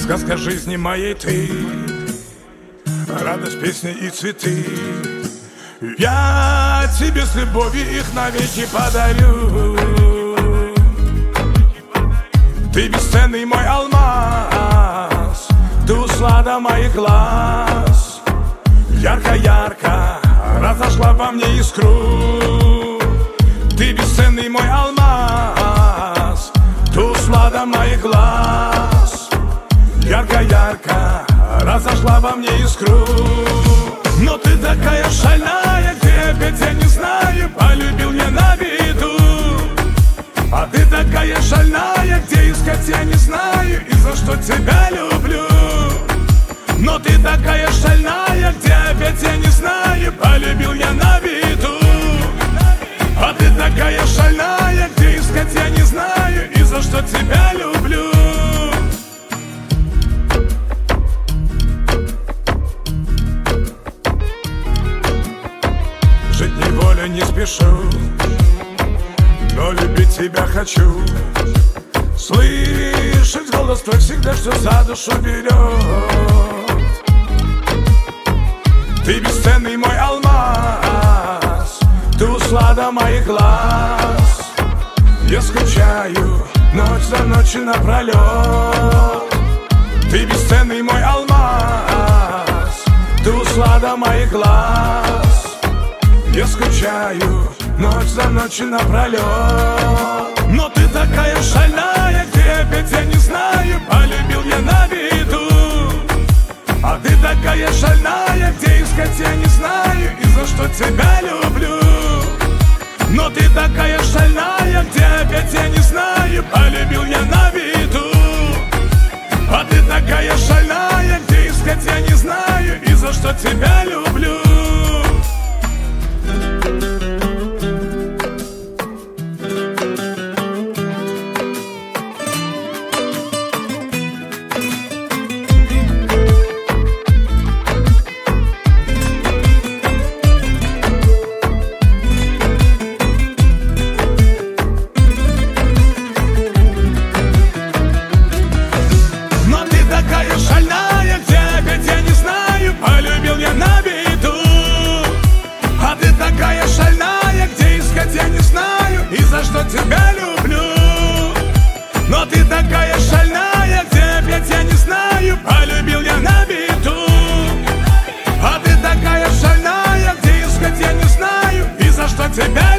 Сказка жизни моей ты, радость, песни и цветы. Я тебе с любовью их навеки подарю. Ты бесценный мой алмаз, ты услада моих глаз. Ярко-ярко разошла во мне искру. Ты бесценный мой алмаз, ты услада моих глаз. Ярко-ярко разошла во мне искру. Но ты такая шальная, где опять я не знаю, полюбил я на виду. А ты такая шальная, где искать я не знаю, и за что тебя люблю. Но ты такая шальная, где опять я не знаю, полюбил я на виду. А ты такая шальная, где искать я не знаю, и за что тебя люблю. Жить неволю не спешу, но любить тебя хочу. Слышать голос твой всегда, что за душу берет. Ты бесценный мой алмаз, ты услада моих глаз. Я скучаю ночь за ночью напролет. Ты бесценный мой алмаз, ты услада моих глаз. Я скучаю ночь за ночью напролет. Но ты такая шальная, где опять я не знаю, полюбил я на виду. А ты такая шальная, где искать я не знаю, и за что тебя люблю. Но ты такая шальная, где опять я не знаю, полюбил я на виду. А ты такая шальная, где искать я не знаю, и за что тебя люблю. Тебя люблю. Но ты такая шальная, где опять я не знаю, полюбил я на виду. А ты такая шальная, где искать я не знаю, и за что тебя